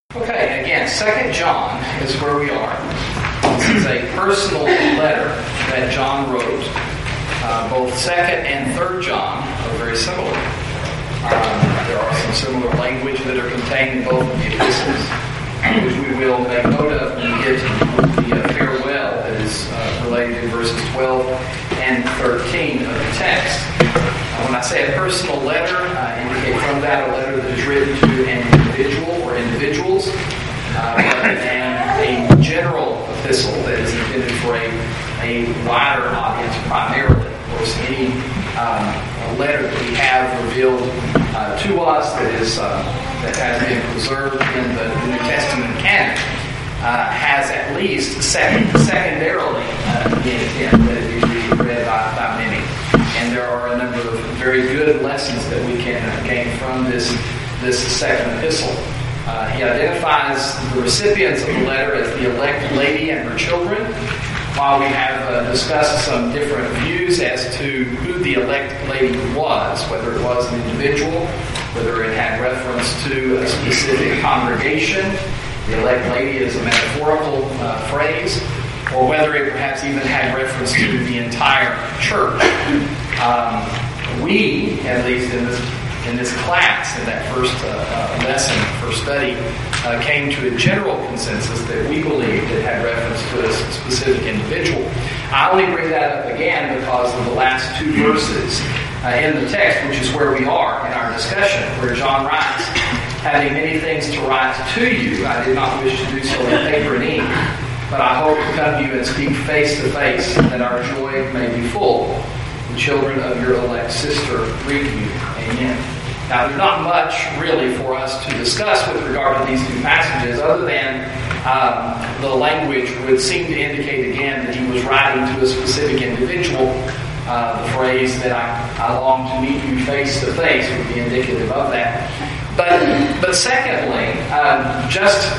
Okay, again, 2 John is where we are. This is a personal letter that John wrote. Both 2nd and 3rd John are very similar. There are some similar language that are contained in both of the epistles, which we will make note of when we get to the farewell that is related to verses 12 and 13 of the text. When I say a personal letter, I indicate from that a letter that is written to an individual or individuals, rather than a general epistle that is intended for a wider audience primarily. Of course, any letter that we have revealed to us that has been preserved in the New Testament canon has at least secondarily the intent that it be read by many. And there are a number of very good lessons that we can gain from this second epistle. He identifies the recipients of the letter as the elect lady and her children. While we have discussed some different views as to who the elect lady was, whether it was an individual, whether it had reference to a specific congregation, the elect lady is a metaphorical phrase, or whether it perhaps even had reference to the entire church. We, at least in this class, in that first lesson, first study, came to a general consensus that we believed it had reference to a specific individual. I only bring that up again because of the last two verses in the text, which is where we are in our discussion, where John writes, "Having many things to write to you, I did not wish to do so in paper and ink, but I hope to come to you and speak face to face, that our joy may be full. The children of your elect sister greet you. Amen." Now, there's not much really for us to discuss with regard to these two passages, other than the language would seem to indicate again that he was writing to a specific individual. The phrase that I long to meet you face to face would be indicative of that. But secondly, just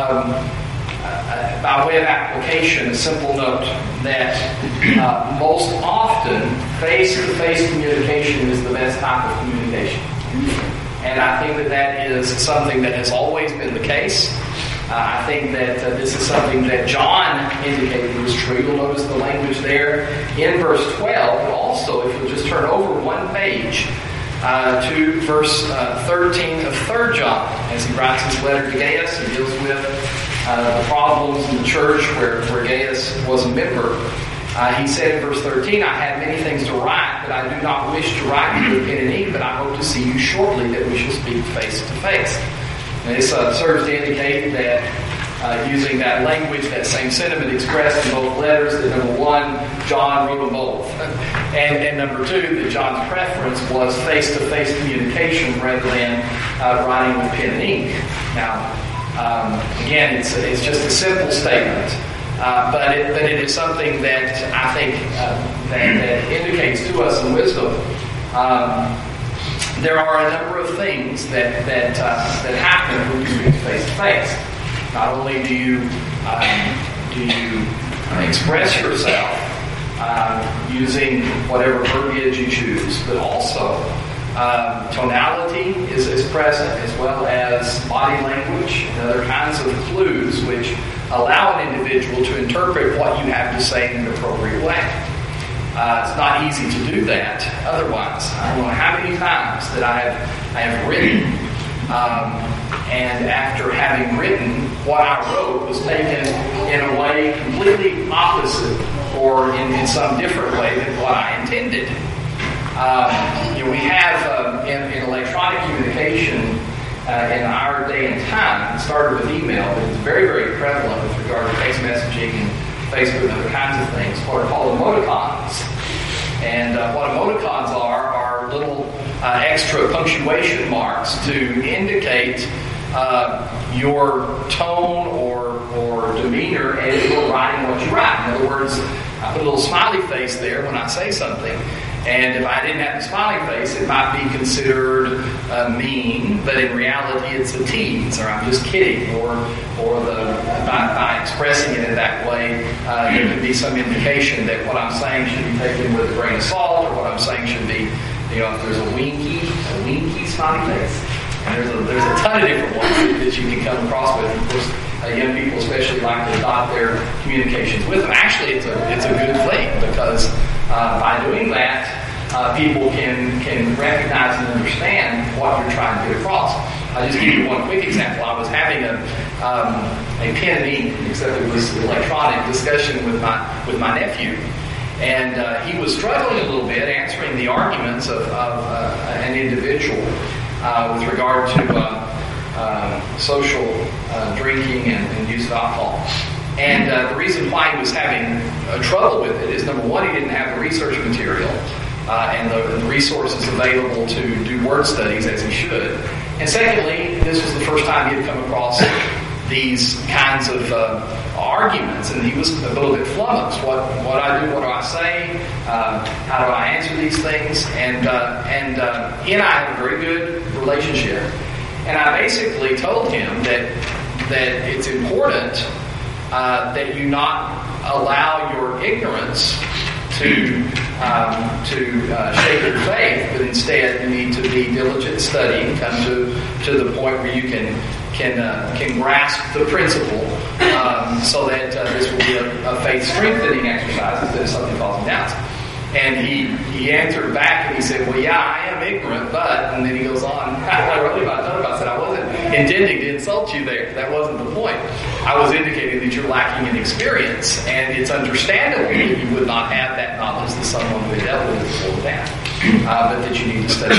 by way of application, a simple note that most often face-to-face communication is the best type of communication. And I think that is something that has always been the case. I think that this is something that John indicated was true. You'll notice the language there in verse 12. But also, if you'll just turn over one page to verse 13 of 3rd John, as he writes his letter to Gaius, he deals with the problems in the church where Gaius was a member. He said in verse 13, "I have many things to write, but I do not wish to write you with pen and ink, but I hope to see you shortly, that we shall speak face to face." And this serves to indicate that using that language, that same sentiment expressed in both letters, that number one, John wrote them both. And number two, that John's preference was face-to-face communication rather than writing with pen and ink. Now, again, it's just a simple statement. But it is something that I think that indicates to us in wisdom. There are a number of things that happen when you speak face to face. Not only do you express yourself using whatever verbiage you choose, but also tonality is present, as well as body language and other kinds of clues which allow an individual to interpret what you have to say in an appropriate way. It's not easy to do that otherwise. I don't know how many times that I have written, and after having written, what I wrote was taken in a way completely opposite or in some different way than what I intended. We have in electronic communication in our day and time, it started with email, but it's very, very prevalent with regard to text messaging and Facebook and other kinds of things, what are called emoticons. And what emoticons are little extra punctuation marks to indicate your tone or demeanor as you're writing what you write. In other words, I put a little smiley face there when I say something. And if I didn't have the smiley face, it might be considered mean, but in reality it's a tease, or I'm just kidding, or by expressing it in that way, there could be some indication that what I'm saying should be taken with a grain of salt, or what I'm saying should be, if there's a winky smiley face. And there's a ton of different ones that you can come across with young people especially like to dot their communications with them. Actually, it's a good thing because by doing that, people can recognize and understand what you're trying to get across. I'll just give you one quick example. I was having a pen and ink, except it was electronic, discussion with my nephew. And he was struggling a little bit answering the arguments of an individual with regard to social drinking and use of alcohol. And the reason why he was having trouble with it is, number one, he didn't have the research material and the resources available to do word studies as he should. And secondly, this was the first time he had come across these kinds of arguments, and he was a little bit flummoxed. What I do? What do I say? How do I answer these things? And he and I have a very good relationship. And I basically told him that it's important that you not allow your ignorance to shake your faith, but instead you need to be diligent studying, come to the point where you can grasp the principle, so that this will be a faith strengthening exercise instead of something causing doubts. And he answered back and he said, well, yeah, I am ignorant, but, and then he goes on, I said, I wasn't intending to insult you there. That wasn't the point. I was indicating that you're lacking in experience, and it's understandable that you would not have that knowledge that someone who had dealt with it before that, but that you need to study.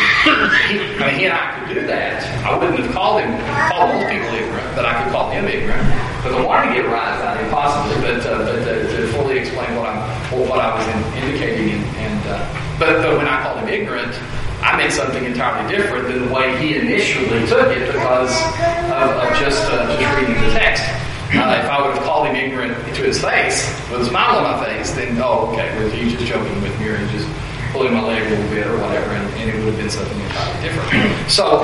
He and I could do that. I wouldn't have called most people ignorant, but I could call him ignorant. But I wanted to get rise out of him, possibly, but to fully explain what I was indicating. But when I called him ignorant, I meant something entirely different than the way he initially took it because of just reading the text. If I would have called him ignorant to his face, with a smile on my face, then, okay, well, he's just joking with me, or he's just pulling my leg a little bit or whatever, and it would have been something entirely different. So,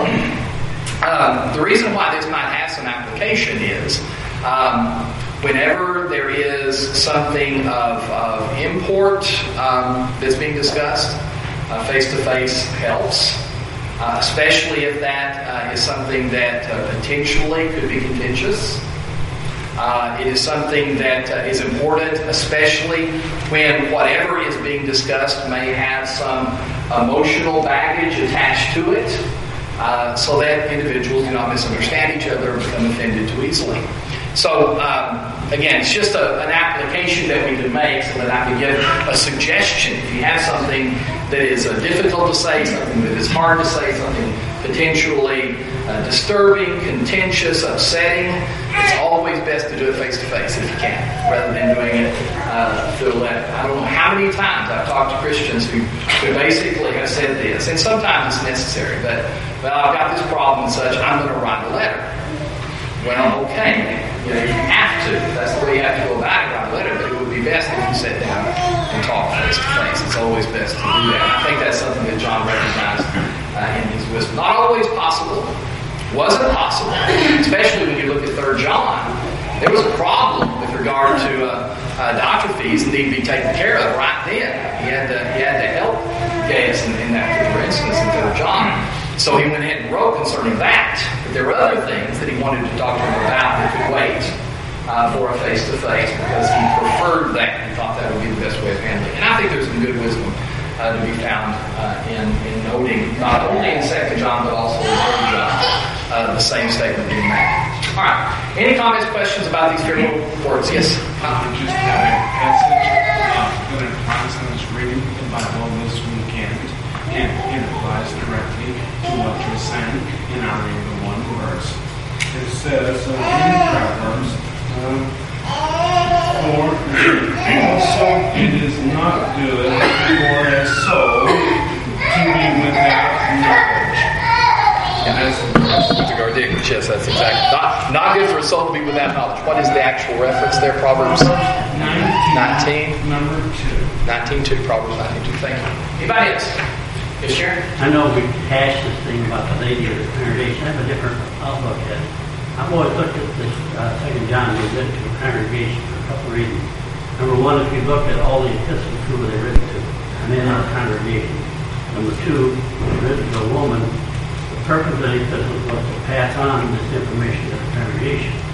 the reason why this might have some application is whenever there is something of import that's being discussed, face-to-face helps, especially if that is something that potentially could be contentious. It is something that is important, especially when whatever is being discussed may have some emotional baggage attached to it, so that individuals do not misunderstand each other or become offended too easily. So, again, it's just an application that we can make so that I can give a suggestion. If you have something that is difficult to say, something that is hard to say, something potentially disturbing, contentious, upsetting, it's always best to do it face-to-face if you can, rather than doing it through a letter. I don't know how many times I've talked to Christians who basically have said this, and sometimes it's necessary, but, well, I've got this problem and such, I'm going to write a letter. Well, okay, you have to. That's the way you have to go about it, write a letter, but it would be best if you sat down and talk face-to-face. It's always best to do that. I think that's something that John recognized in his wisdom. Not always possible. Wasn't possible, especially when you look at 3 John. There was a problem with regard to doctor fees that need to be taken care of right then. He had to help Gaius in that particular instance in 3 John. So he went ahead and wrote concerning that. But there were other things that he wanted to talk to him about that could wait for a face-to-face because he preferred that. He thought that would be the best way of handling it. And I think there's some good wisdom to be found in noting, not only in 2 John, but also in 3 John, the same statement being made. All right. Any comments, questions about these fearful words? Yes? Just having a passage that a Protestant is reading the Bible this weekend, and it applies directly to what you're saying in our reading the one verse. It says in Proverbs, for also it is not good for a soul to be without knowledge. And that's with regard to ignorance. Yes, that's exactly. Not good for a soul to be without knowledge. What is the actual reference there? Proverbs 19. Number 2. 19:2. Proverbs 19:2. Thank you. Anybody else? Yes, Sharon? I know we hashed this thing about the lady of the congregation. I have a different outlook at it. I've always looked at this 2 John was written to a congregation for a couple of reasons. Number one, if you look at all the epistles, who were they written to? And then our congregation. Number two, written to a woman. The purpose of the epistles was to pass on this information to the congregation.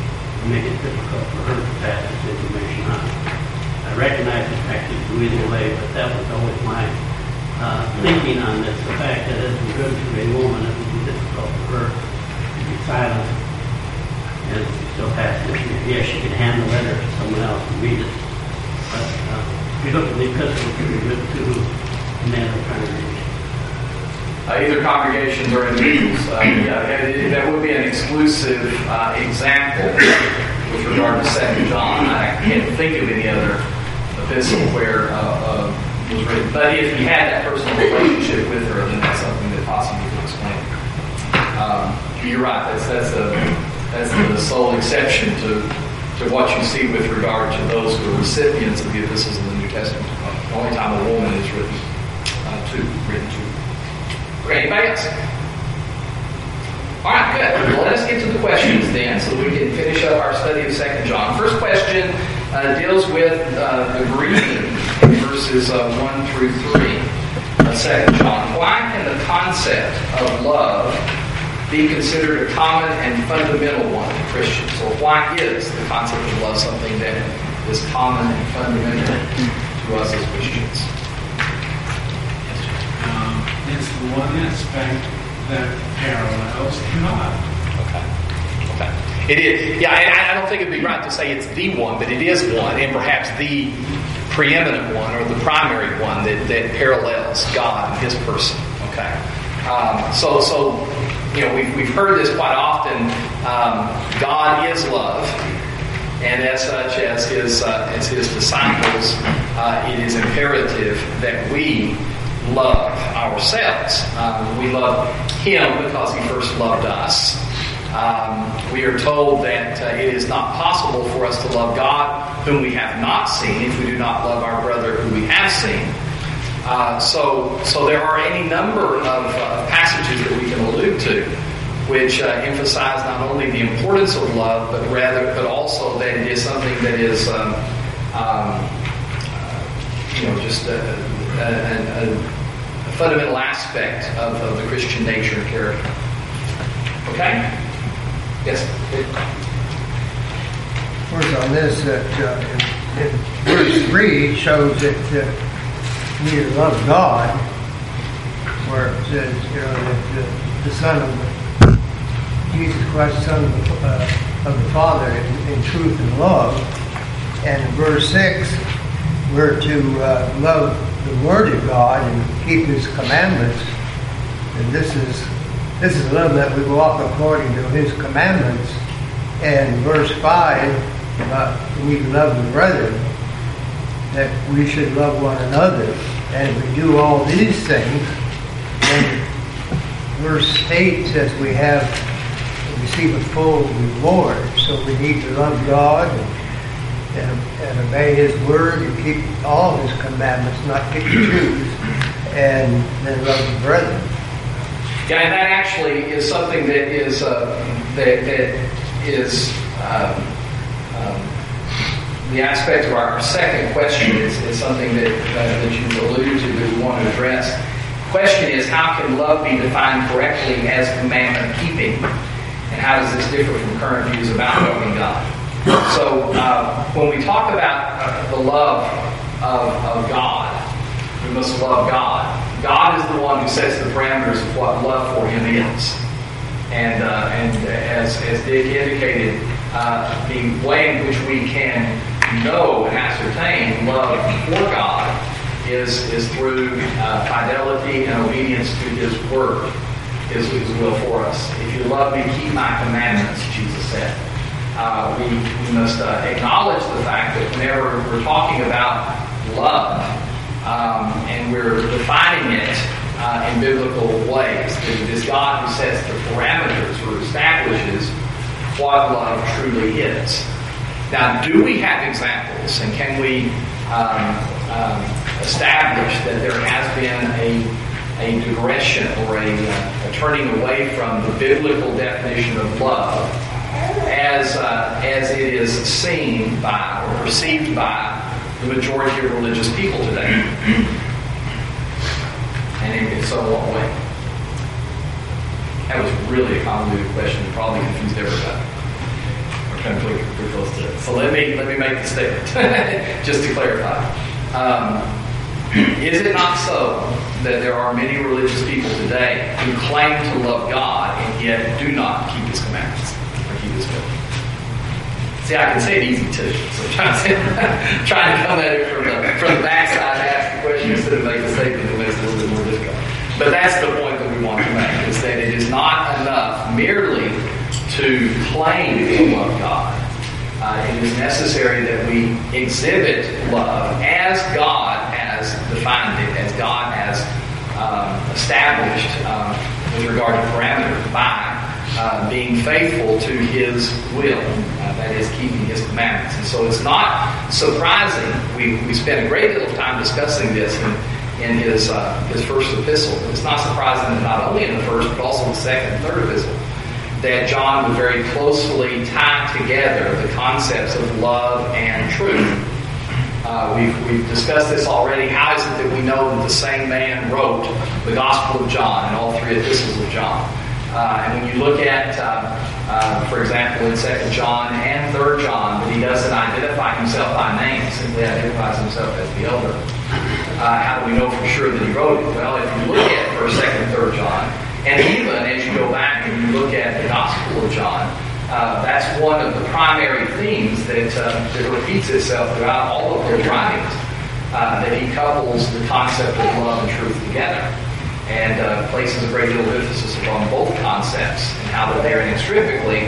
make it difficult for her to pass this information on. I recognize the fact it can go either way, but that was always my thinking on this. The fact that as we go to a woman, it would be difficult for her to be silent and still pass it. Yes, she can hand the letter to someone else and read it. But if you look at the epistle, it can be written to the man of the congregation. Either congregations or individuals. That would be an exclusive example with regard to 2 John. I can't think of any other epistle where it was written. But if he had that personal relationship with her, then that's something that possibly could explain it. You're right. That's the sole exception to what you see with regard to those who are recipients of the epistles of the New Testament. The only time a woman is written to. Okay, anybody else? All right, good. Well, let us get to the questions then, so we can finish up our study of 2 John. First question deals with the greeting in verses 1 through 3 of 2 John. Why can the concept of love be considered a common and fundamental one in Christians? Or why is the concept of love something that is common and fundamental to us as Christians? It's the one aspect that parallels God. Okay. It is. Yeah, and I don't think it'd be right to say it's the one, but it is one, and perhaps the preeminent one or the primary one that parallels God and His person. Okay. So we've heard this quite often. God is love, and as such, as His disciples, it is imperative that we love ourselves. We love Him because He first loved us. We are told that it is not possible for us to love God whom we have not seen if we do not love our brother who we have seen. So there are any number of passages that we can allude to which emphasize not only the importance of love, but also that it is something that is just a fundamental aspect of the Christian nature and character. Okay? Yes? First on this, that in verse 3 shows that we love God, where it says, that the Son of Jesus Christ, Son of the Father, in truth and love. And in verse 6, we're to love the Word of God and keep His commandments. And this is love, that we walk according to His commandments. And verse 5, about we love the brethren, that we should love one another. And if we do all these things, then verse 8 says we receive a full reward. So we need to love God and obey His word and keep all His commandments, not pick and choose, and then love the brethren. Yeah, and that actually is something that is the aspect of our second question is something that you alluded to that we want to address. The question is, how can love be defined correctly as commandment keeping, and how does this differ from current views about loving God? So when we talk about the love of God, we must love God. God is the one who sets the parameters of what love for Him is. And as Dick indicated, the way in which we can know and ascertain love for God is through fidelity and obedience to His word, His will for us. If you love me, keep my commandments, Jesus said. We must acknowledge the fact that whenever we're talking about love and we're defining it in biblical ways, it is God who sets the parameters or establishes what love truly is. Now, do we have examples, and can we establish that there has been a digression or a turning away from the biblical definition of love as it is seen by or perceived by the majority of religious people today? And if so, what way? That was really a convoluted question. It probably confused everybody. Or completely So let me make the statement, just to clarify. Is it not so that there are many religious people today who claim to love God and yet do not keep His commandments or keep His will? See, I can say it easy too. So I'm trying to come at it from the backside and ask the question instead of making a statement that makes it a little bit more difficult. But that's the point that we want to make, is that it is not enough merely to claim to love God. It is necessary that we exhibit love as God has defined it, as God has established with regard to parameters by being faithful to His will, that is, keeping His commandments. And so it's not surprising. We spent a great deal of time discussing this in his first epistle. It's not surprising that not only in the first, but also the second and third epistle, that John would very closely tie together the concepts of love and truth. We've discussed this already. How is it that we know that the same man wrote the Gospel of John and all three epistles of John? And when you look at, for example, in 2 John and 3 John, that he doesn't identify himself by name, simply identifies himself as the elder. How do we know for sure that he wrote it? Well, if you look at 1st, 2nd, and 3 John, and even as you go back and you look at the Gospel of John, that's one of the primary themes that repeats itself throughout all of those writings, that he couples the concept of love and truth together, and places a great deal of emphasis upon both concepts and how that they're inextricably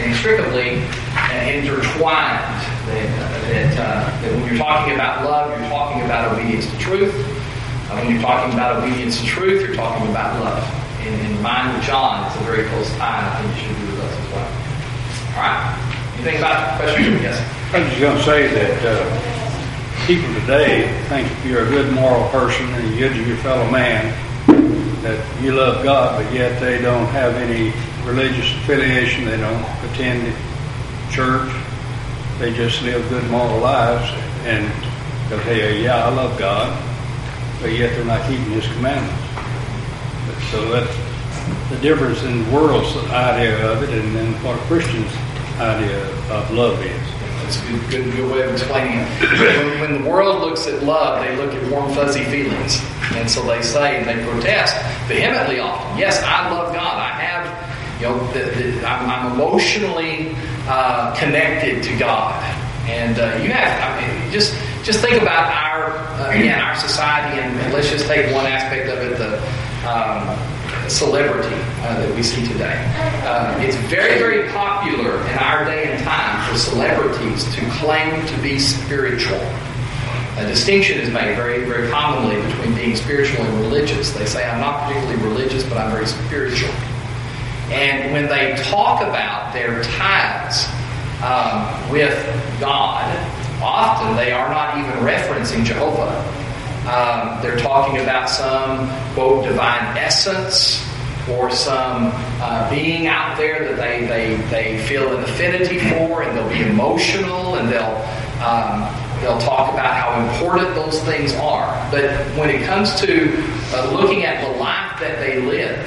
intertwined. That when you're talking about love, you're talking about obedience to truth. When you're talking about obedience to truth, you're talking about love. In the mind of John, it's a very close tie, and I think it should be with us as well. All right. Anything about the question? Yes. I was just going to say that people today think if you're a good moral person and you're good to your fellow man, that you love God, but yet they don't have any religious affiliation. They don't attend church. They just live good moral lives, and they'll tell you, yeah, I love God, but yet they're not keeping His commandments. So that's the difference in the world's idea of it and then what a Christian's idea of love is. That's a good way of explaining it. When the world looks at love, they look at warm, fuzzy feelings. And so they say, and they protest vehemently often, yes, I love God. I have, I'm emotionally connected to God. And you have, just think about our society, and let's just take one aspect of it, the celebrity that we see today. It's very, very popular in our day and time for celebrities to claim to be spiritual. A distinction is made very, very commonly between being spiritual and religious. They say, I'm not particularly religious, but I'm very spiritual. And when they talk about their ties with God, often they are not even referencing Jehovah. They're talking about some, quote, divine essence or some being out there that they feel an affinity for, and they'll be emotional, and they'll talk about how important those things are. But when it comes to looking at the life that they live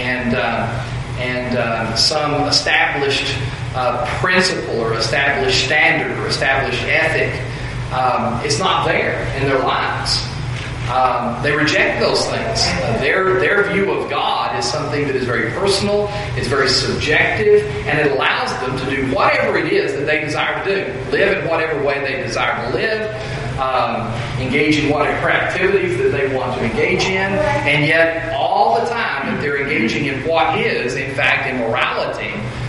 and some established principle or established standard or established ethic, it's not there in their lives. They reject those things. Their view of God is something that is very personal, it's very subjective, and it allows them to do whatever it is that they desire to do. Live in whatever way they desire to live, engage in whatever activities that they want to engage in, and yet all the time that they're engaging in what is, in fact, immorality,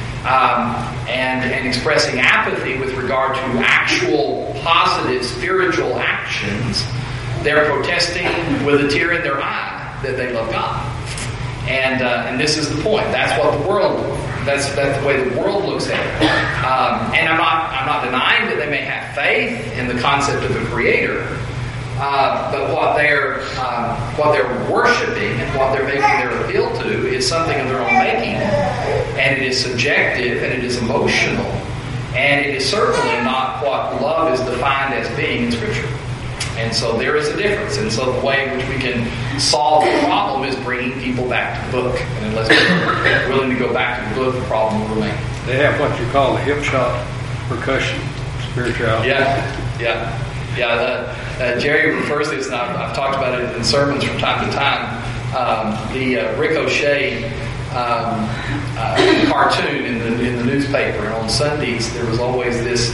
and expressing apathy with regard to actual positive spiritual actions, they're protesting with a tear in their eye that they love God. And this is the point. That's what the world. That's the way the world looks at it. And I'm not denying that they may have faith in the concept of a creator, but what they're worshiping and what they're making their appeal to is something of their own making, and it is subjective and it is emotional, and it is certainly not what love is defined as being in Scripture. And so there is a difference. And so the way in which we can solve the problem is bringing people back to the book. And unless we're willing to go back to the book, the problem will remain. They have what you call the hip shot percussion spirituality. Yeah. Jerry refers to this, and I've talked about it in sermons from time to time. The Ricochet cartoon in the newspaper, and on Sundays there was always this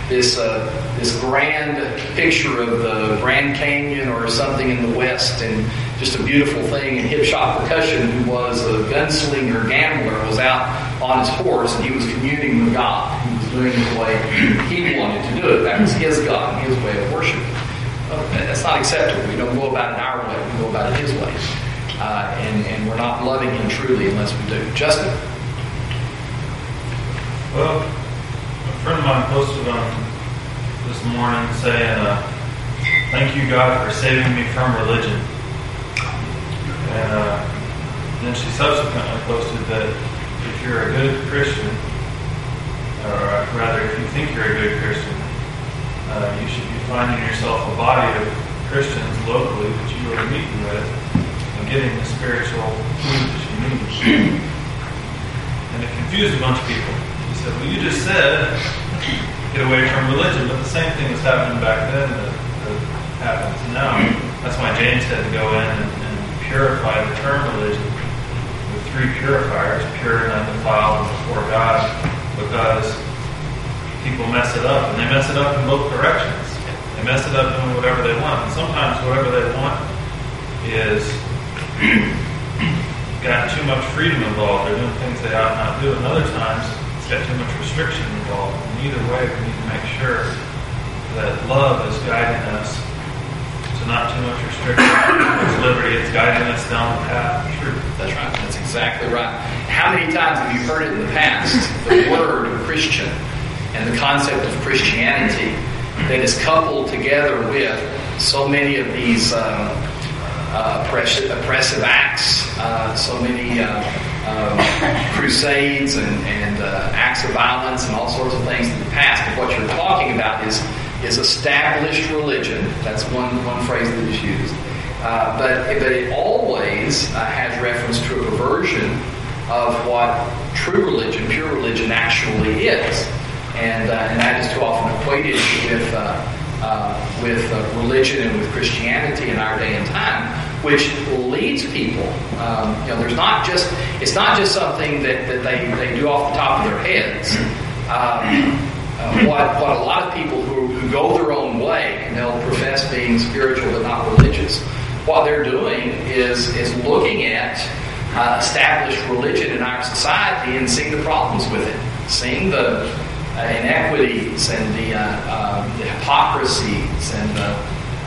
grand picture of the Grand Canyon or something in the West, and just a beautiful thing. And Hip Shot Percussion, who was a gunslinger gambler, was out on his horse, and he was communing with God. He was doing it the way he wanted to do it. That was his God and his way of worship. That's not acceptable. We don't go about it our way. We go about it his way. And we're not loving him truly unless we do. Justin? Well, a friend of mine posted on this morning saying, thank you, God, for saving me from religion. And then she subsequently posted that if you're a good Christian, or rather if you think you're a good Christian, you should be finding yourself a body of Christians locally that you are meeting with and getting the spiritual food that you need. And it confused a bunch of people. He said, well, you just said get away from religion, but the same thing was happening back then that happens now. That's why James had to go in and purify the term religion with 3 purifiers, pure and undefiled before God, because people mess it up, and they mess it up in both directions. They mess it up doing whatever they want, and sometimes whatever they want is got too much freedom involved. They're doing things they ought not do, and other times it's got too much restriction involved. And either way, we need to make sure that love is guiding us to not too much restriction, too much liberty. It's guiding us down the path of truth. That's right. That's exactly right. How many times have you heard it in the past, the word Christian and the concept of Christianity that is coupled together with so many of these oppressive acts, so many crusades and acts of violence and all sorts of things in the past. But what you're talking about is established religion. That's one phrase that is used. But it always has reference to a perversion of what true religion, pure religion, actually is. And that is too often equated with religion and with Christianity in our day and time, which leads people. It's not just something that they do off the top of their heads. What a lot of people who go their own way, and they'll profess being spiritual but not religious, what they're doing is looking at established religion in our society and seeing the problems with it, seeing the inequities and the hypocrisies and the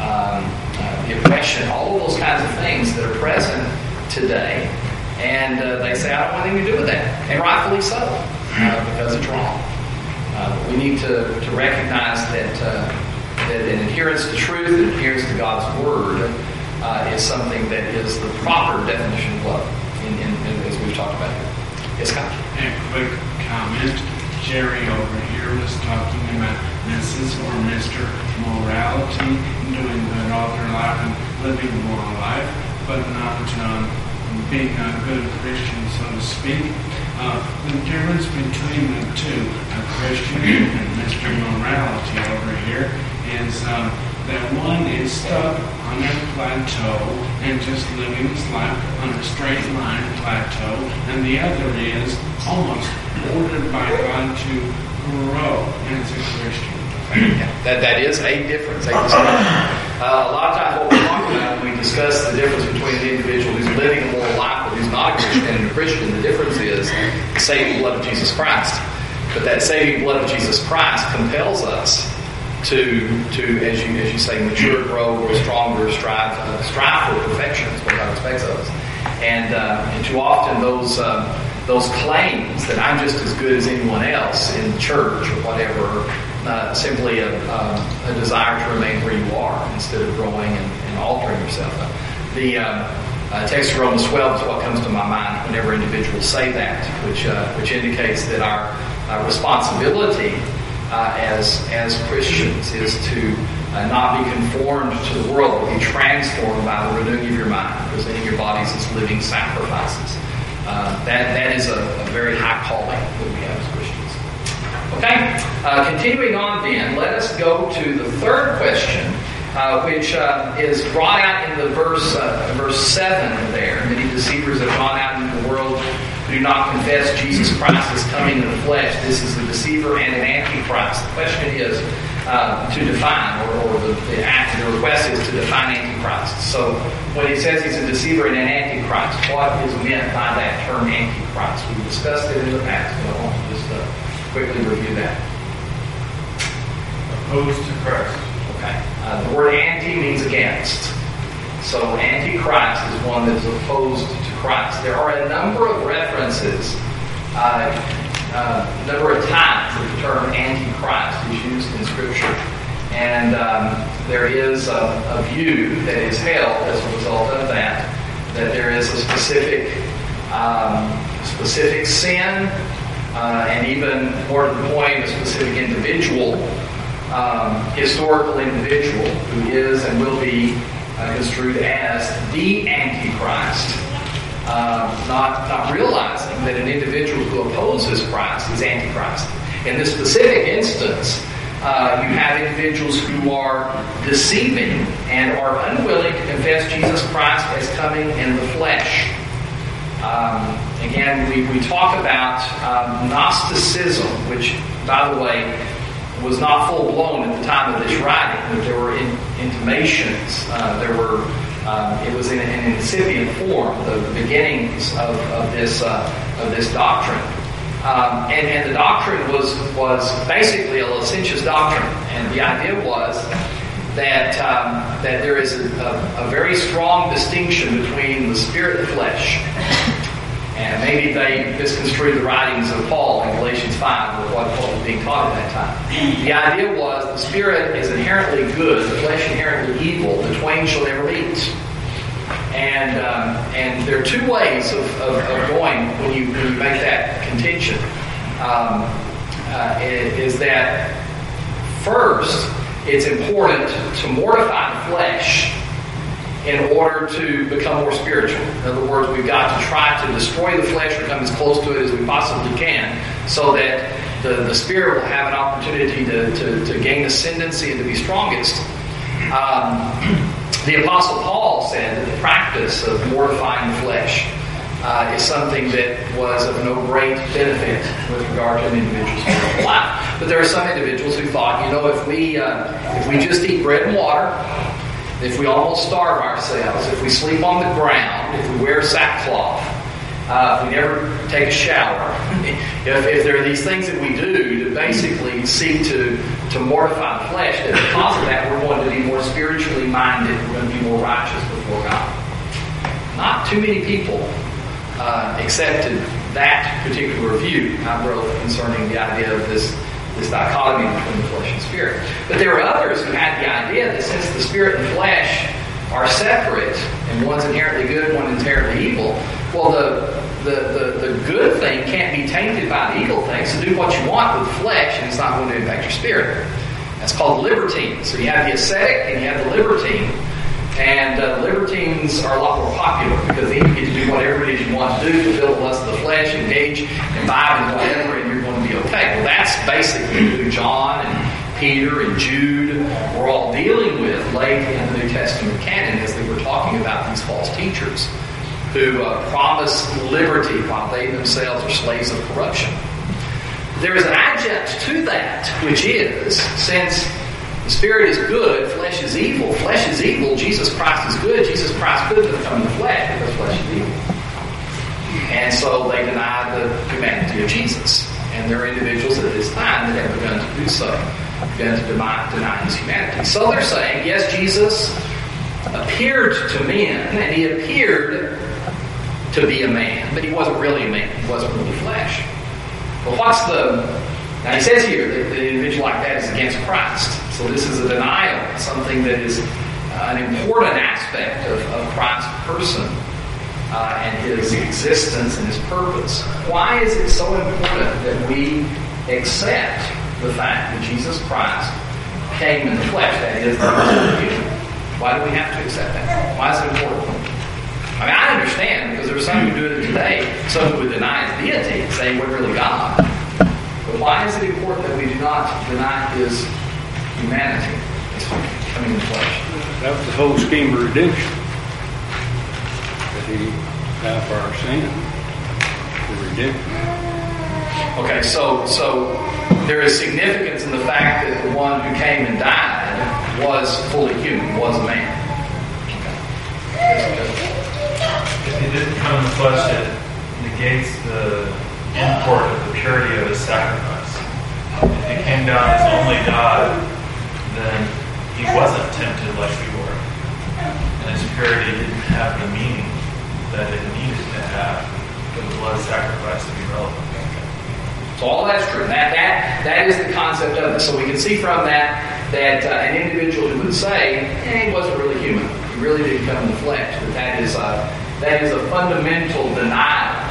oppression, all of those kinds of things that are present today. And they say, I don't want anything to do with that. And rightfully so, because it's wrong. We need to recognize that an adherence to truth and adherence to God's Word is something that is the proper definition of love, as we've talked about here. Yes, Scott? And quick comment. Jerry over here was talking about Mrs. or Mr. Morality, doing good all their life and living a moral life, but not being a good Christian, so to speak. The difference between the two, a Christian and Mr. Morality over here, is that one is stuck on a plateau and just living his life on a straight line plateau, and the other is almost ordered by God to grow as a Christian. That is a difference. A lot of times what we're talking about when we discuss the difference between an individual who's living a moral life but who's not a Christian and a Christian, the difference is the saving blood of Jesus Christ. But that saving blood of Jesus Christ compels us to as you say, mature, grow stronger, strive for perfection. That's what God expects of us. And too often those claims that I'm just as good as anyone else in the church or whatever, simply a desire to remain where you are instead of growing and altering yourself. The text of Romans 12 is what comes to my mind whenever individuals say that, which indicates that our responsibility as Christians is to not be conformed to the world, but be transformed by the renewing of your mind, presenting your bodies as living sacrifices. That is a very high calling that we have as Christians. Okay? Continuing on then, let us go to the third question, which is brought out in the verse 7 there. Many deceivers have gone out into the world who do not confess Jesus Christ as coming in the flesh. This is a deceiver and an antichrist. The question is to define, or the request is to define antichrist. So when he says he's a deceiver and an antichrist, what is meant by that term antichrist? We've discussed it in the past, but I want to just quickly review that. Opposed to Christ. Okay. The word anti means against. So antichrist is one that is opposed to Christ. There are a number of references, a number of times that the term antichrist is used in Scripture. And there is a view that is held as a result of that there is a specific sin, and even more to the point, a specific individual, historical individual who is and will be construed as the Antichrist, not realizing that an individual who opposes Christ is Antichrist. In this specific instance, you have individuals who are deceiving and are unwilling to confess Jesus Christ as coming in the flesh. Again, we talk about Gnosticism, which, by the way, was not full-blown at the time of this writing, but there were intimations. It was in an incipient form, the beginnings of this doctrine. And the doctrine was basically a licentious doctrine. And the idea was that there is a very strong distinction between the spirit and the flesh. And maybe they misconstrued the writings of Paul in Galatians 5 with what Paul was being taught at that time. The idea was the spirit is inherently good, the flesh inherently evil. The twain shall never meet. And there are two ways of going when you make that contention. Is that first, it's important to mortify the flesh in order to become more spiritual. In other words, we've got to try to destroy the flesh or come as close to it as we possibly can, so that the spirit will have an opportunity to gain ascendancy and to be strongest. The Apostle Paul said that the practice of mortifying the flesh is something that was of no great benefit with regard to an individual's spiritual life. But there are some individuals who thought, if we just eat bread and water, if we almost starve ourselves, if we sleep on the ground, if we wear sackcloth, if we never take a shower, if there are these things that we do to basically seek to mortify the flesh, that because of that we're going to be more spiritually minded, we're going to be more righteous before God. Not too many people accepted that particular view, I wrote, concerning the idea of this dichotomy between the flesh and spirit. But there were others who had the idea that since the spirit and flesh are separate, and one's inherently good, one's inherently evil, well, the good thing can't be tainted by the evil thing, so do what you want with the flesh, and it's not going to impact your spirit. That's called libertine. So you have the ascetic and you have the libertine. And libertines are a lot more popular because then you get to do whatever it is you want to do, fulfill the lust of the flesh, engage, imbibe in whatever, and you're going to be okay. Well, that's basically who John and Peter and Jude were all dealing with late in the New Testament canon as they were talking about these false teachers who promise liberty while they themselves are slaves of corruption. There is an adjunct to that, which is, since the spirit is good, flesh is evil. Flesh is evil, Jesus Christ is good. Jesus Christ couldn't have come in the flesh because flesh is evil. And so they deny the humanity of Jesus. And there are individuals at this time that have begun to do so, begun to deny his humanity. So they're saying, yes, Jesus appeared to men, and he appeared to be a man, but he wasn't really a man. He wasn't really flesh. Well, now he says here that an individual like that is against Christ. So this is a denial, something that is an important aspect of Christ's person and his existence and his purpose. Why is it so important that we accept the fact that Jesus Christ came in the flesh, that is, the human? Why do we have to accept that? Why is it important? I mean, I understand, because there are some who do it today, some who would deny his deity and say we're really God. But why is it important that we do not not deny his humanity. It's coming in flesh. That was the whole scheme of redemption. That he died for our sin. The redemption. Okay, so there is significance in the fact that the one who came and died was fully human, was a man. If he didn't come in the flesh, it negates the import of the purity of his sacrifice. If he came down as only God, then he wasn't tempted like we were. And his purity didn't have the meaning that it needed to have for the blood sacrifice to be relevant. So all that's true. That is the concept of it. So we can see from that an individual who would say, he wasn't really human. He really didn't come in the flesh. But that is a fundamental denial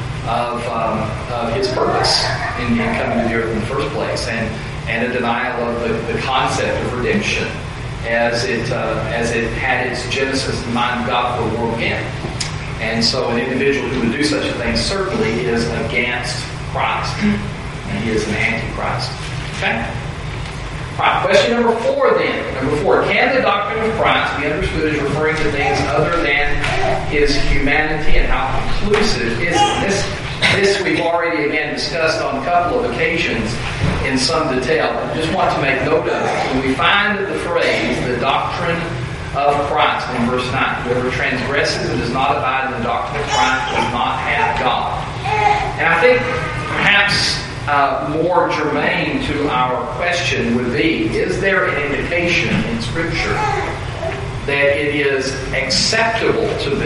of his purpose in coming to the earth in the first place, and a denial of the concept of redemption as it had its genesis in the mind of God before the world began. And so an individual who would do such a thing certainly is against Christ, and he is an antichrist. Okay? All right, question number 4 then. Number 4, can the doctrine of Christ be understood as referring to things other than his humanity, and how conclusive is it? This we've already again discussed on a couple of occasions in some detail. I just want to make note of it. When we find the phrase, the doctrine of Christ, in verse 9, whoever transgresses and does not abide in the doctrine of Christ does not have God. And I think perhaps more germane to our question would be, is there an indication in Scripture that it is acceptable to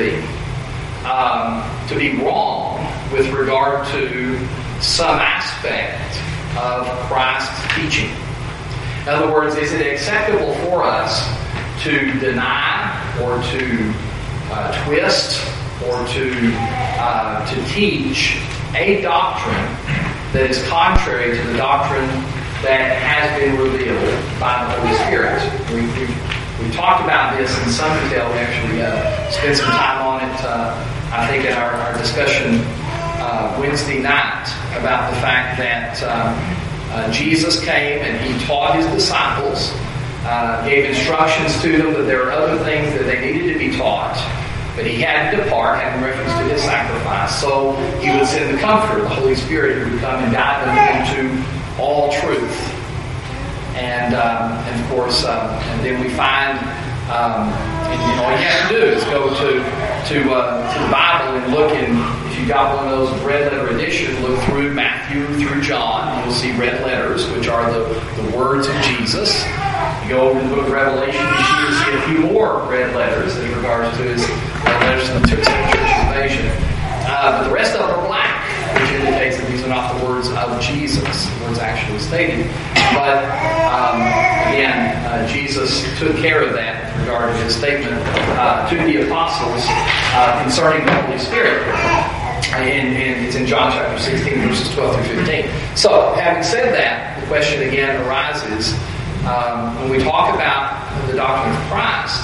be wrong with regard to some aspect of Christ's teaching? In other words, is it acceptable for us to deny or to twist or to teach a doctrine that is contrary to the doctrine that has been revealed by the Holy Spirit? We talked about this in some detail. We actually spent some time on it, I think, in our discussion Wednesday night about the fact that Jesus came and he taught his disciples, gave instructions to them that there were other things that they needed to be taught, but he had to depart, having reference to his sacrifice. So he would send the Comforter, the Holy Spirit, who would come and guide them into all truth. And of course, and then we find, and all you have to do is go to the Bible and look, and if you've got one of those red letter editions, look through Matthew through John. You'll see red letters, which are the words of Jesus. You go over to the book of Revelation, you see a few more red letters in regards to his letters to the church invasion. But the rest of them are black, which indicates that these are not the words of Jesus, the words actually stated. But again, Jesus took care of that with regard to his statement to the apostles concerning the Holy Spirit. And it's in John chapter 16, verses 12 through 15. So, having said that, the question again arises, when we talk about the doctrine of Christ,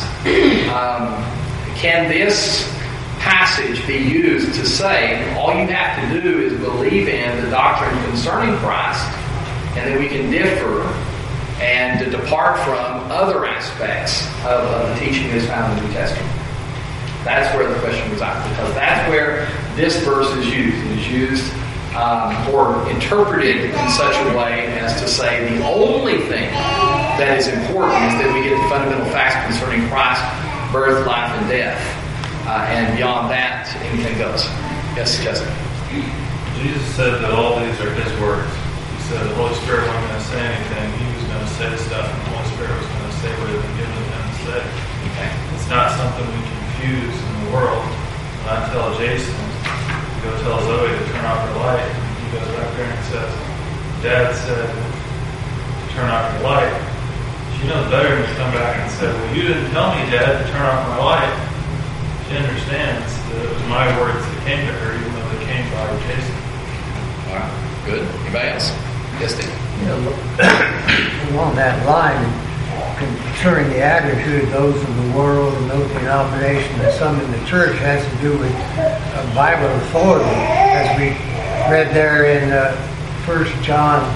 can this passage be used to say all you have to do is believe in the doctrine concerning Christ, and then we can differ and to depart from other aspects of the teaching that is found in the New Testament? That's where the question resides, because that's where this verse is used. It is used or interpreted in such a way as to say the only thing that is important is that we get the fundamental facts concerning Christ, birth, life, and death. And beyond that, anything goes. Yes, Jessica? Jesus said that all these are his words. He said the Holy Spirit wasn't going to say anything. He was going to say stuff, and the Holy Spirit was going to say what had been given to him to say. Okay. It's not something we confuse in the world. When I tell Jason to go tell Zoe to turn off her light, and he goes back there and says, Dad said to turn off your light. She knows better than to come back and say, well, you didn't tell me, Dad, to turn off my light. She understands that it was my words that came to her, even though they came by Jason. All right. Good. Anybody else? Yes, Steve? Along that line, concerning the attitude of those in the world and those denominations and some in the church, has to do with Bible authority, as we read there in 1 John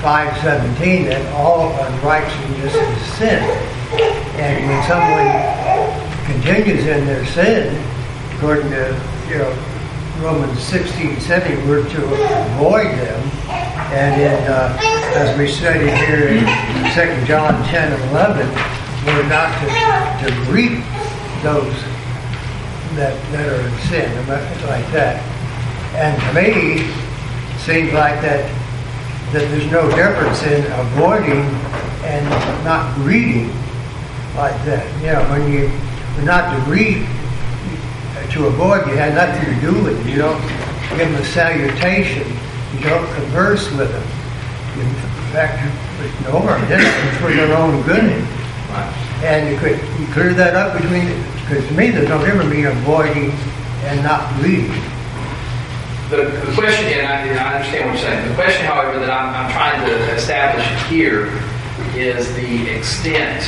5:17 that all unrighteousness is sin. And when someone continues in their sin, according to Romans 16:70, we're to avoid them. And as we studied here in 2 John 10:11, we're not to greet those that are in sin, like that. And to me, it seems like that there's no difference in avoiding and not greeting like that. When you're not to greet, to avoid, you had nothing to do with it. You don't give them a salutation. You don't converse with them. In fact, it's for their own good. And you clear that up between, because to me there's no difference between avoiding and not greeting. The question, and I understand what you're saying. The question, however, that I'm trying to establish here is the extent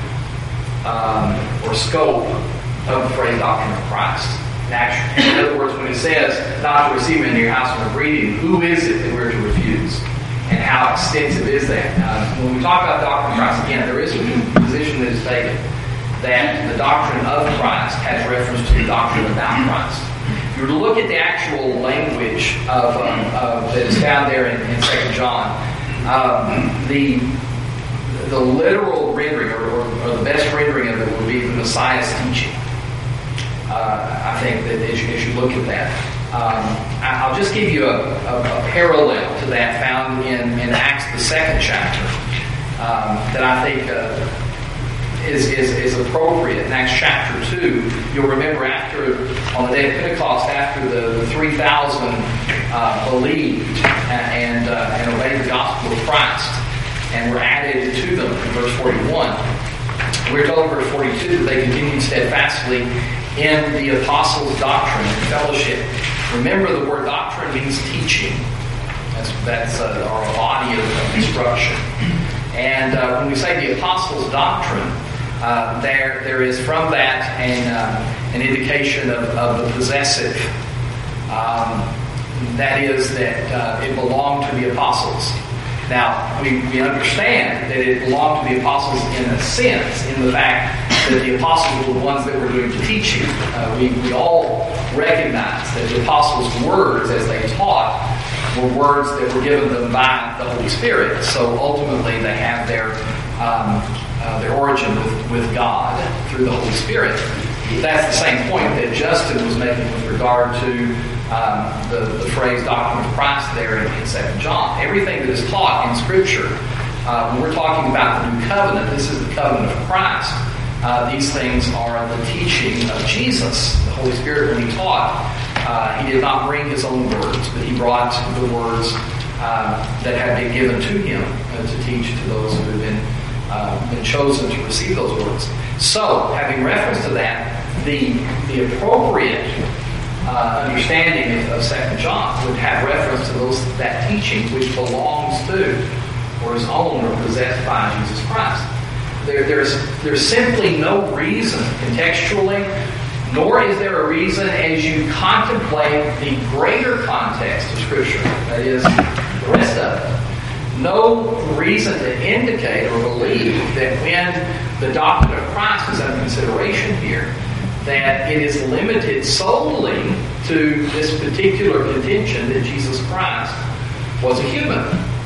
or scope of the phrase doctrine of Christ. In other words, when it says not to receive him into your house or greeting, who is it that we're to refuse? And how extensive is that? When we talk about doctrine of Christ, again, there is a position that is taken that the doctrine of Christ has reference to the doctrine about Christ. If you were to look at the actual language that is found there in 2 John, the literal rendering, or the best rendering of it, would be the Messiah's teaching. I think that as you look at that, I'll just give you a parallel to that found in Acts, the 2nd chapter, that I think is appropriate. In Acts chapter 2, you'll remember on the day of Pentecost, after the 3,000 believed and obeyed the gospel of Christ and were added to them in verse 41. We're told in verse 42 that they continued steadfastly in the apostles' doctrine and fellowship. Remember, the word doctrine means teaching. That's our body of instruction. And when we say the apostles' doctrine, there is from that an indication of the possessive. That is that it belonged to the apostles. Now, we understand that it belonged to the apostles in a sense, in the fact that the apostles were the ones that were doing the teaching. We all recognize that the apostles' words, as they taught, were words that were given them by the Holy Spirit. So ultimately, they have their origin with God through the Holy Spirit. That's the same point that Justin was making with regard to the phrase doctrine of Christ there in 2 John. Everything that is taught in Scripture, when we're talking about the new covenant, this is the covenant of Christ. These things are the teaching of Jesus. The Holy Spirit, when he taught, he did not bring his own words, but he brought the words that had been given to him to teach to those who have been chosen to receive those words. So, having reference to that, the appropriate understanding of 2 John would have reference to that teaching which belongs to or is owned or possessed by Jesus Christ. There's simply no reason contextually, nor is there a reason as you contemplate the greater context of Scripture, that is, the rest of it, no reason to indicate or believe that when the doctrine of Christ is under consideration here, that it is limited solely to this particular contention that Jesus Christ was a human.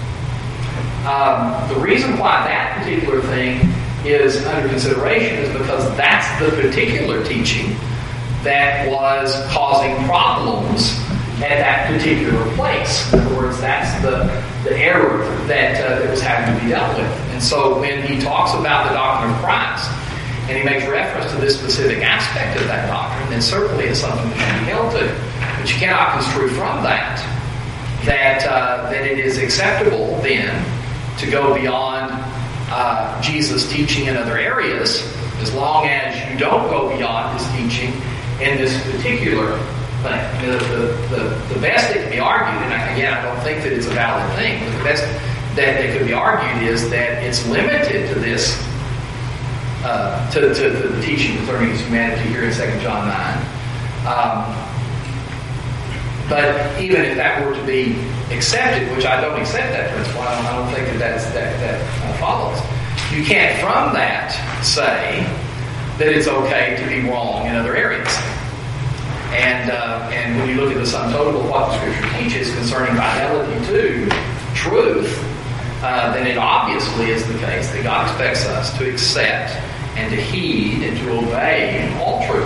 The reason why that particular thing is under consideration is because that's the particular teaching that was causing problems at that particular place. In other words, that's the error that was having to be dealt with. And so when he talks about the doctrine of Christ, and he makes reference to this specific aspect of that doctrine, then certainly it's something that should be held to. But you cannot construe from that it is acceptable then to go beyond Jesus' teaching in other areas, as long as you don't go beyond his teaching in this particular thing. The best that can be argued, and again, I don't think that it's a valid thing, but the best that could be argued is that it's limited to this, to the teaching concerning his humanity here in 2 John 9. But even if that were to be accepted, which I don't accept that principle. I don't think that follows. You can't from that say that it's okay to be wrong in other areas. And when you look at the sum total of what the Scripture teaches concerning fidelity to truth, then it obviously is the case that God expects us to accept and to heed and to obey all truth.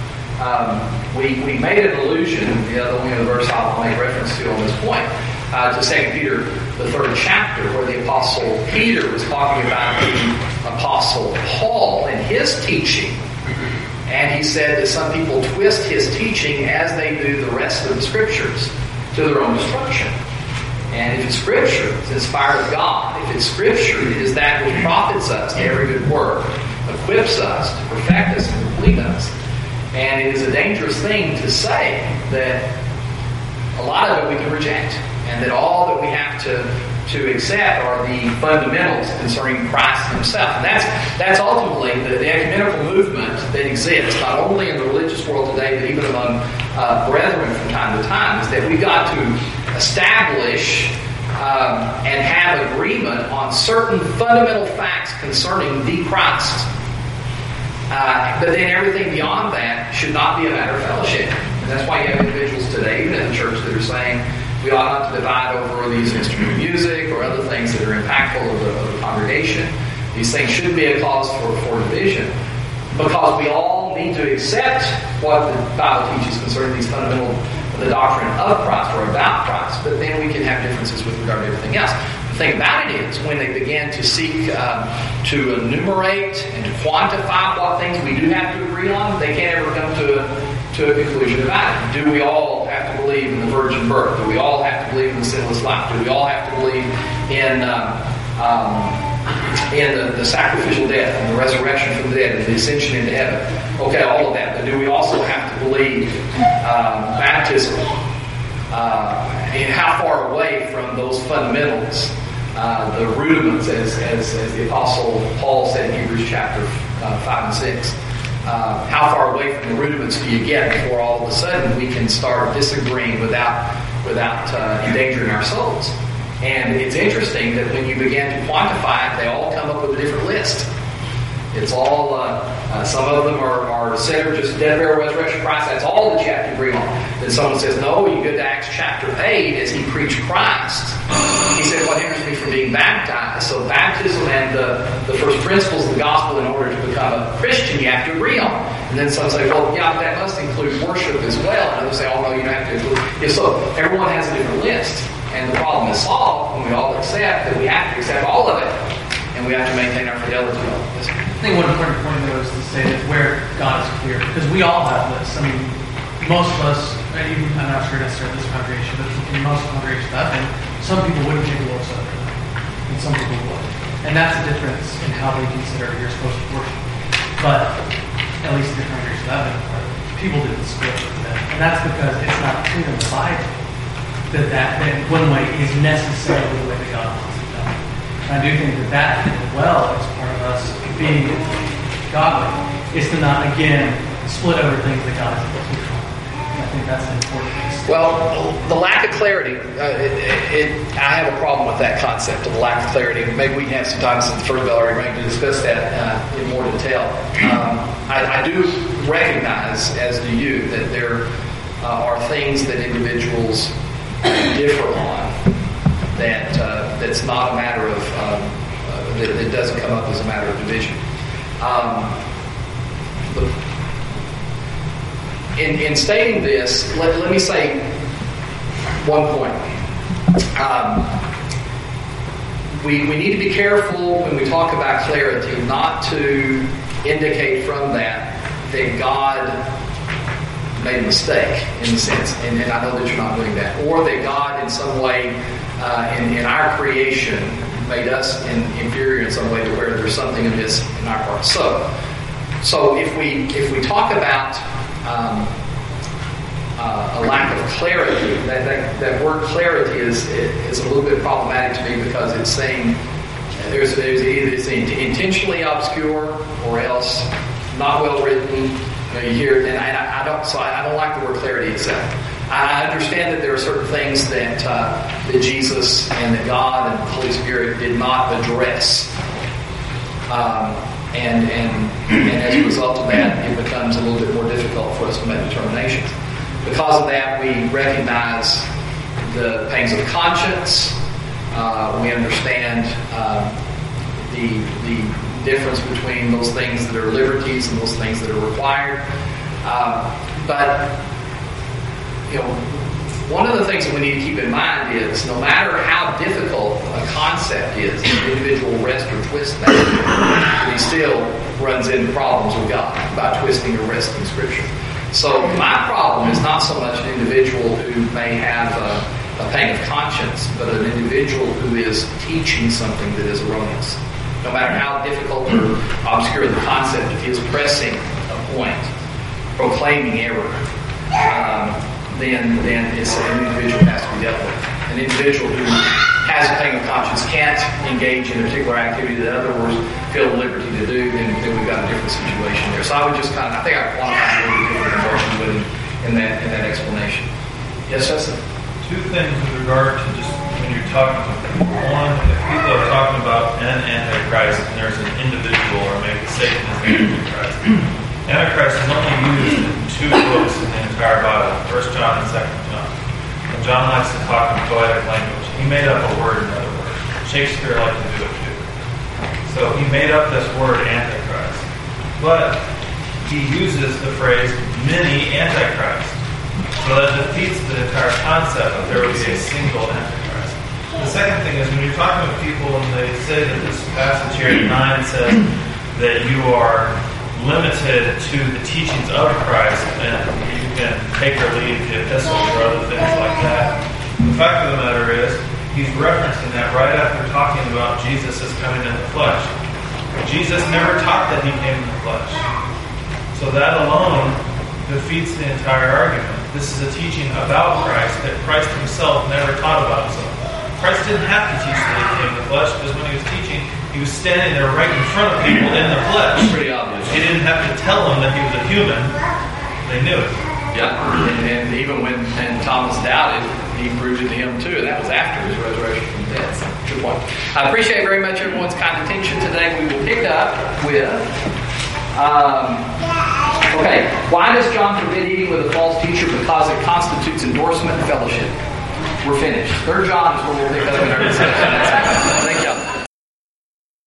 We made an allusion, the only verse I'll make reference to on this point, to 2 Peter, the 3rd chapter, where the Apostle Peter was talking about the Apostle Paul and his teaching. And he said that some people twist his teaching as they do the rest of the Scriptures to their own destruction. And if it's Scripture, it's inspired of God. If it's Scripture, it is that which profits us to every good work, equips us to perfect us and complete us. And it is a dangerous thing to say that a lot of it we can reject, and that all that we have to accept are the fundamentals concerning Christ himself. And that's ultimately the ecumenical movement that exists, not only in the religious world today, but even among brethren from time to time, is that we've got to establish and have agreement on certain fundamental facts concerning the Christ. But then everything beyond that should not be a matter of fellowship. And that's why you have individuals today, even in the church, that are saying we ought not to divide over these instrumental music or other things that are impactful of the congregation. These things shouldn't be a cause for division, because we all need to accept what the Bible teaches concerning these fundamental, the doctrine of Christ or about Christ, but then we can have differences with regard to everything else. The thing about it is, when they begin to seek to enumerate and to quantify what things we do have to agree on, they can't ever come to a conclusion about it. Do we all have to believe in the virgin birth? Do we all have to believe in the sinless life? Do we all have to believe in the sacrificial death and the resurrection from the dead and the ascension into heaven? Okay, all of that. But do we also have to believe baptism? And how far away from those fundamentals, the rudiments, as the Apostle Paul said in Hebrews chapter 5 and 6, how far away from the rudiments do you get before all of a sudden we can start disagreeing without endangering our souls? And it's interesting that when you begin to quantify it, they all come up with a different list. It's all, some of them are centered just death, burial, resurrection, Christ. That's all that you have to agree on. Then someone says, no, you go to Acts chapter 8 as he preached Christ. He said, what hinders me from being baptized? So baptism and the first principles of the gospel in order to become a Christian, you have to agree on. And then some say, well, yeah, but that must include worship as well. And others say, oh, no, you don't have to include. If so, everyone has a different list. And the problem is solved when we all accept that we have to accept all of it. And we have to maintain our fidelity on this. I think one important point, though, is to say that where God is clear. Because we all have lists. I mean, most of us, and even, I'm not sure necessarily this congregation, but in most congregations I've been, some people wouldn't take the Lord's Supper, and some people would. And that's the difference in how they consider you're supposed to worship. But, at least in the congregations I've been part of, people didn't split with that. And that's because it's not clear in the Bible that one way is necessarily the way that God wants it done. And I do think that as well is part of us being godly, is to not, again, split over things that God is clear on. I think that's an important piece. Well, the lack of clarity, I have a problem with that concept of the lack of clarity. Maybe we can have some time since the first bell already rang to discuss that in more detail. I do recognize, as do you, that there are things that individuals differ on that's not a matter of that doesn't come up as a matter of division. In stating this, let me say one point. We need to be careful when we talk about clarity not to indicate from that God made a mistake, in a sense, and I know that you're not doing that, or that God in some way in our creation made us inferior in some way to where there's something amiss in our part. So if we talk about a lack of clarity, that word clarity is a little bit problematic to me, because it's saying there's either it's intentionally obscure or else not well written. You hear, and I don't like the word clarity itself. I understand that there are certain things that Jesus and that God and the Holy Spirit did not address. And as a result of that, it becomes a little bit more difficult for us to make determinations. Because of that, we recognize the pains of conscience. We understand the difference between those things that are liberties and those things that are required. But one of the things that we need to keep in mind is no matter how difficult a concept is, an individual wrest or twist that, he still runs into problems with God by twisting or wresting Scripture. So my problem is not so much an individual who may have a pain of conscience, but an individual who is teaching something that is erroneous. No matter how difficult or obscure the concept, if he is pressing a point, proclaiming error, then it's an individual who has to be dealt with. An individual who has a pain of conscience can't engage in a particular activity that others feel the liberty to do, then we've got a different situation there. So I would just I think I quantify a little bit different than what you would in that explanation. Yes, Justin? Two things with regard to just when you're talking to people. One, if people are talking about an Antichrist and there's an individual, or maybe Satan is the Antichrist. Antichrist is only used in 2 books in the entire Bible, 1 John and 2 John. And John likes to talk in poetic language. He made up a word, in other words. Shakespeare liked to do it too. So he made up this word, Antichrist. But he uses the phrase, many Antichrists. So that defeats the entire concept that there would be a single Antichrist. The second thing is when you're talking with people and they say that this passage here in 9 says that you are limited to the teachings of Christ and you can take or leave the epistles or other things like that. The fact of the matter is, he's referencing that right after talking about Jesus as coming in the flesh. Jesus never taught that he came in the flesh. So that alone defeats the entire argument. This is a teaching about Christ that Christ himself never taught about himself. Christ didn't have to teach that he came in the flesh because when he was teaching, he was standing there right in front of people in the flesh. Pretty obvious. He didn't have to tell them that he was a human. They knew it. Yeah, and even when Thomas doubted, he proved it to him too, and that was after his resurrection from death. Good point. I appreciate very much everyone's kind attention today. We will pick up with... okay, why does John forbid eating with a false teacher? Because it constitutes endorsement and fellowship. We're finished. 3 John is where we'll pick up in our discussion.